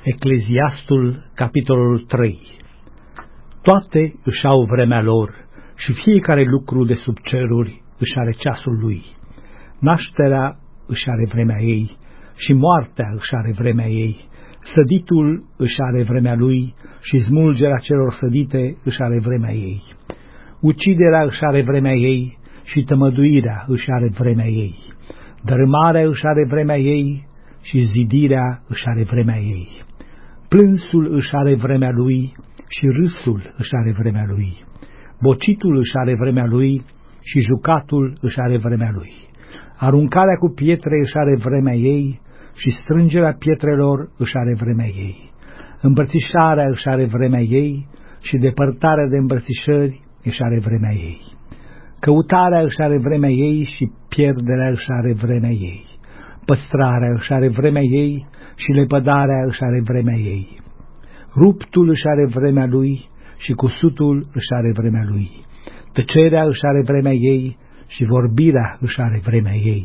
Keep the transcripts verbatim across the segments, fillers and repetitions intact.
Ecleziastul, capitolul trei. Toate își au vremea lor și fiecare lucru de sub ceruri își are ceasul lui. Nașterea își are vremea ei și moartea își are vremea ei. Săditul își are vremea lui și smulgerea celor sădite își are vremea ei. Uciderea își are vremea ei și tămăduirea își are vremea ei. Dărâmarea își are vremea ei și zidirea își are vremea ei. Plânsul își are vremea lui și râsul își are vremea lui. Bocitul își are vremea lui și jucatul își are vremea lui. Aruncarea cu pietre își are vremea ei și strângerea pietrelor își are vremea ei. Îmbrățișarea își are vremea ei și depărtarea de îmbrățișări își are vremea ei. Căutarea își are vremea ei și pierderea își are vremea ei. Păstrarea își are vremea ei și lepădarea își are vremea ei. Ruptul își are vremea lui și cusutul își are vremea lui. Tăcerea își are vremea ei și vorbirea își are vremea ei.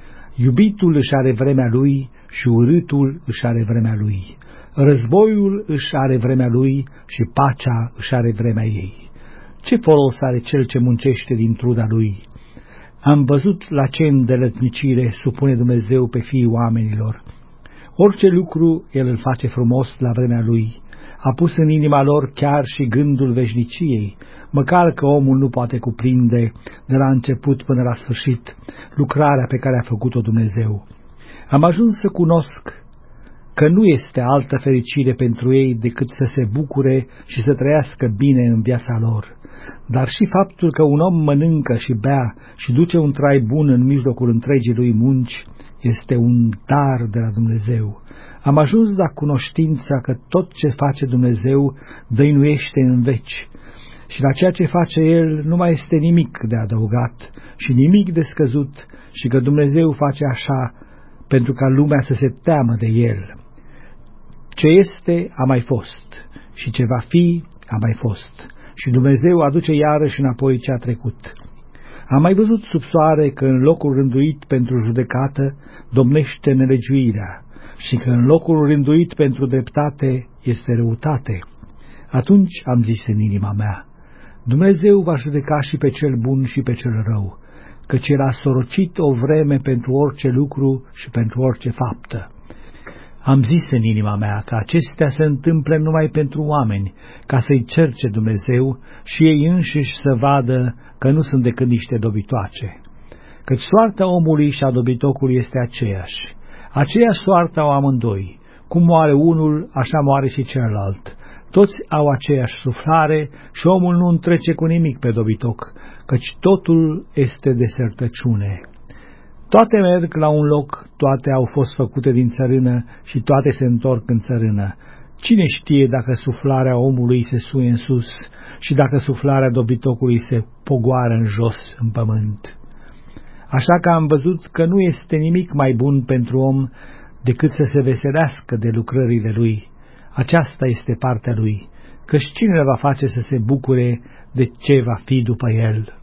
Iubitul își are vremea lui și urâtul își are vremea lui. Războiul își are vremea lui și pacea își are vremea ei. Ce folos are cel ce muncește din truda lui? Am văzut la ce îndeletnicire supune Dumnezeu pe fiii oamenilor. Orice lucru El îl face frumos la vremea lui. A pus în inima lor chiar și gândul veșniciei, măcar că omul nu poate cuprinde de la început până la sfârșit lucrarea pe care a făcut-o Dumnezeu. Am ajuns să cunosc că nu este altă fericire pentru ei decât să se bucure și să trăiască bine în viața lor. Dar și faptul că un om mănâncă și bea și duce un trai bun în mijlocul întregii lui munci este un dar de la Dumnezeu. Am ajuns la cunoștința că tot ce face Dumnezeu dăinuiește în veci și la ceea ce face El nu mai este nimic de adăugat și nimic de scăzut și că Dumnezeu face așa pentru ca lumea să se teamă de El. Ce este a mai fost și ce va fi a mai fost și Dumnezeu aduce iarăși înapoi ce a trecut. Am mai văzut sub soare că în locul rânduit pentru judecată domnește nelegiuirea și că în locul rânduit pentru dreptate este răutate. Atunci am zis în inima mea, Dumnezeu va judeca și pe cel bun și pe cel rău, căci El a sorocit o vreme pentru orice lucru și pentru orice faptă. Am zis în inima mea că acestea se întâmplă numai pentru oameni, ca să-i cerce Dumnezeu și ei înșiși să vadă că nu sunt decât niște dobitoace. Căci soarta omului și a dobitocului este aceeași. Aceeași soartă au amândoi. Cum moare unul, așa moare și celălalt. Toți au aceeași suflare și omul nu întrece cu nimic pe dobitoc, căci totul este de sertăciune. Toate merg la un loc, toate au fost făcute din țărână și toate se întorc în țărână. Cine știe dacă suflarea omului se suie în sus și dacă suflarea dobitocului se pogoară în jos, în pământ? Așa că am văzut că nu este nimic mai bun pentru om decât să se veselească de lucrările lui. Aceasta este partea lui, căci cine va face să se bucure de ce va fi după el?